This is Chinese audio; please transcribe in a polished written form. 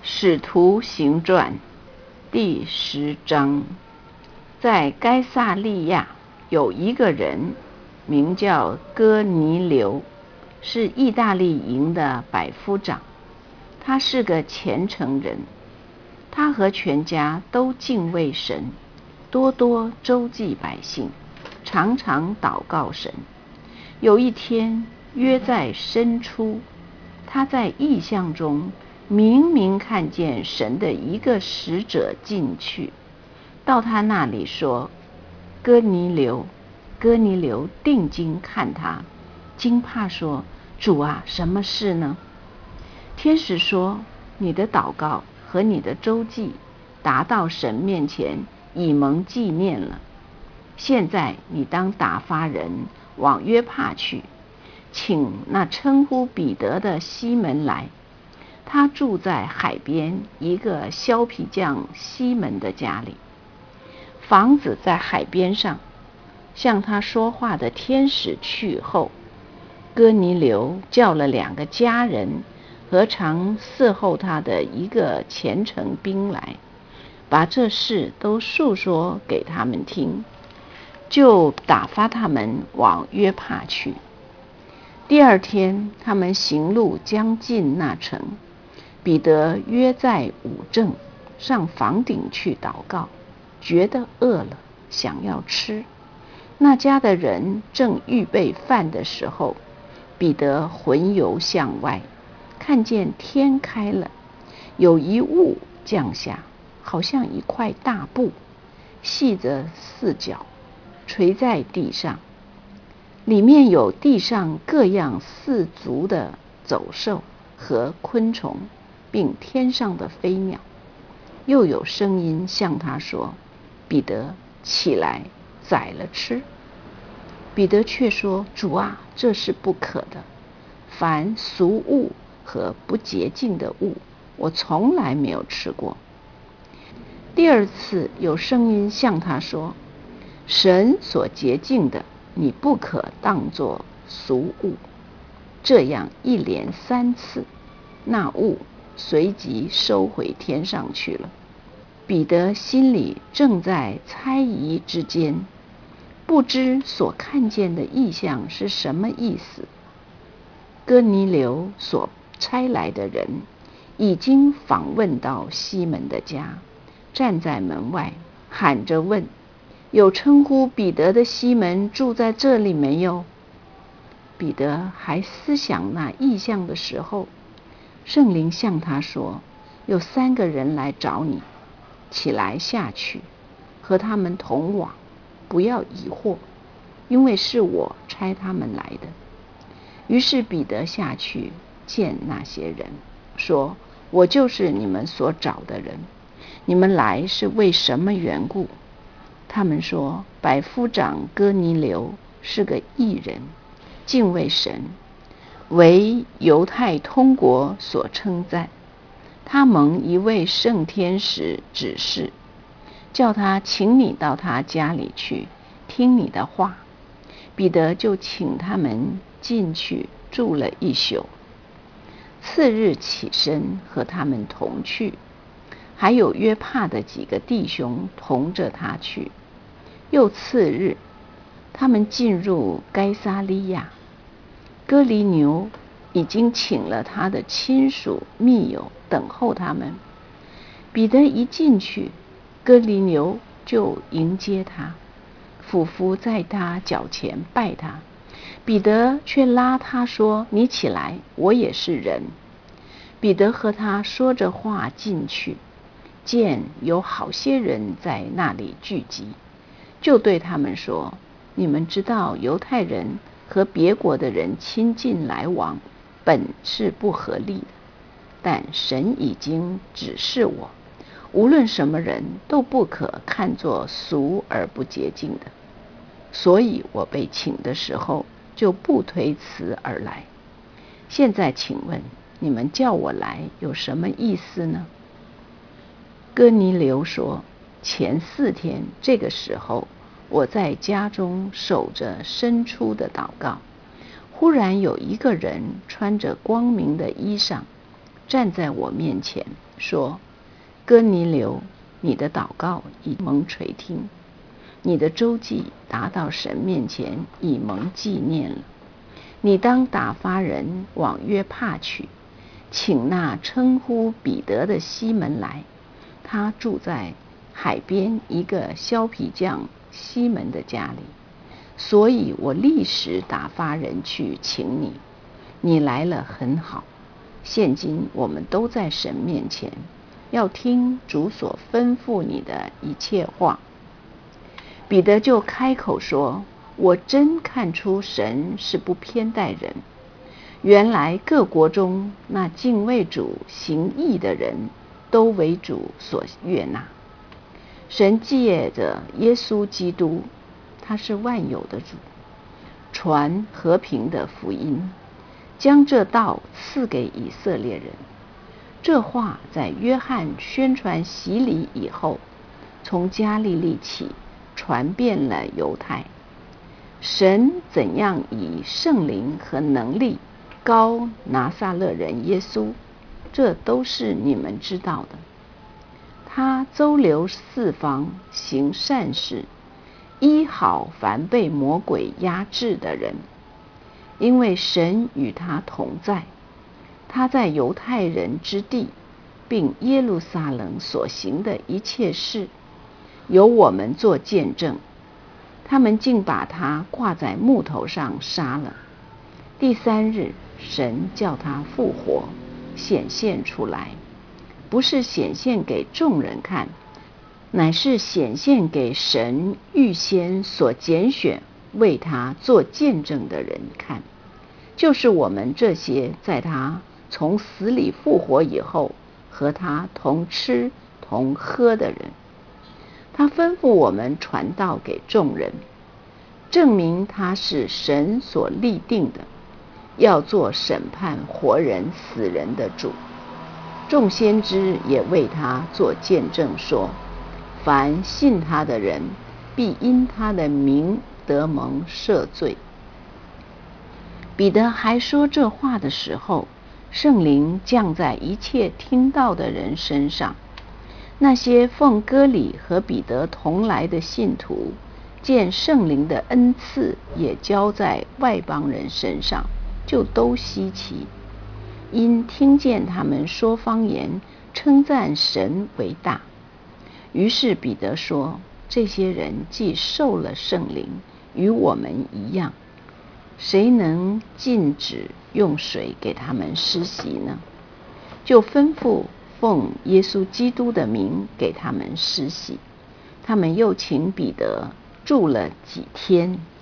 使徒行传第10章，在该撒利亚有一个人名叫哥尼流，是意大利营的百夫长。他是个虔诚人，他和全家都敬畏神，多多周济百姓，常常祷告神。有一天约在申初，他在异象中明明看见神的一个使者进去，到他那里说：哥尼流。哥尼流定睛看他，惊怕说：主啊，什么事呢？天使说：你的祷告和你的周济达到神面前，以蒙纪念了。现在你当打发人往约帕去，请那称呼彼得的西门来，他住在海边一个削皮匠西门的家里，房子在海边上。向他说话的天使去后，哥尼流叫了2个家人和常伺候他的一个虔诚兵来，把这事都述说给他们听，就打发他们往约帕去。第2天，他们行路将近那城，彼得约在午正上房顶去祷告，觉得饿了，想要吃。那家的人正预备饭的时候，彼得魂游向外，看见天开了，有一物降下，好像一块大布，系着4角，垂在地上，里面有地上各样4足的走兽和昆虫，并天上的飞鸟。又有声音向他说：彼得，起来，宰了吃。彼得却说：主啊，这是不可的。凡俗物和不洁净的物，我从来没有吃过。第2次有声音向他说：神所洁净的，你不可当作俗物。这样一连3次，那物随即收回天上去了。彼得心里正在猜疑之间，不知所看见的异象是什么意思。哥尼流所差来的人已经访问到西门的家，站在门外喊着问：有称呼彼得的西门住在这里没有？彼得还思想那异象的时候，圣灵向他说：有3个人来找你，起来下去，和他们同往，不要疑惑，因为是我差他们来的。于是彼得下去见那些人，说：我就是你们所找的人，你们来是为什么缘故？他们说：百夫长哥尼流是个义人，敬畏神，为犹太通国所称赞。他蒙一位圣天使指示，叫他请你到他家里去，听你的话。彼得就请他们进去住了1宿。次日起身和他们同去，还有约帕的几个弟兄同着他去。又次日，他们进入该撒利亚，哥尼流已经请了他的亲属密友等候他们。彼得一进去，哥尼流就迎接他，俯伏在他脚前拜他。彼得却拉他说：你起来，我也是人。彼得和他说着话进去，见有好些人在那里聚集，就对他们说：你们知道犹太人和别国的人亲近来往，本是不合理的，但神已经指示我，无论什么人都不可看作俗而不洁净的。所以我被请的时候，就不推辞而来。现在请问，你们叫我来有什么意思呢？哥尼流说：前4天这个时候，我在家中守着申初的祷告，忽然有一个人穿着光明的衣裳， 站在我面前，说：哥尼流，你的祷告已蒙垂听，你的周记达到神面前，已蒙纪念了。你当打发人往约帕去，请那称呼彼得的西门来，他住在海边一个削皮匠西门的家里。所以我立时打发人去请你，你来了很好。现今我们都在神面前，要听主所吩咐你的一切话。彼得就开口说：我真看出神是不偏待人，原来各国中那敬畏主行义的人都为主所悦纳。神借着耶稣基督，他是万有的主，传和平的福音，将这道赐给以色列人。这话在约翰宣传洗礼以后，从加利利起，传遍了犹太。神怎样以圣灵和能力膏拿撒勒人耶稣，这都是你们知道的。他周流四方，行善事，医好凡被魔鬼压制的人，因为神与他同在。他在犹太人之地，并耶路撒冷所行的一切事，由我们做见证。他们竟把他挂在木头上杀了。第三日，神叫他复活，显现出来，不是显现给众人看，乃是显现给神预先所拣选为他做见证的人看，就是我们这些在他从死里复活以后和他同吃同喝的人。他吩咐我们传道给众人，证明他是神所立定的，要做审判活人死人的主。众先知也为他做见证说，凡信他的人必因他的名得蒙赦罪。彼得还说这话的时候，圣灵降在一切听到的人身上。那些奉割礼和彼得同来的信徒，见圣灵的恩赐也交在外邦人身上，就都稀奇，因听见他们说方言，称赞神为大。于是彼得说，这些人既受了圣灵，与我们一样，谁能禁止用水给他们施洗呢？就吩咐奉耶稣基督的名给他们施洗。他们又请彼得住了几天，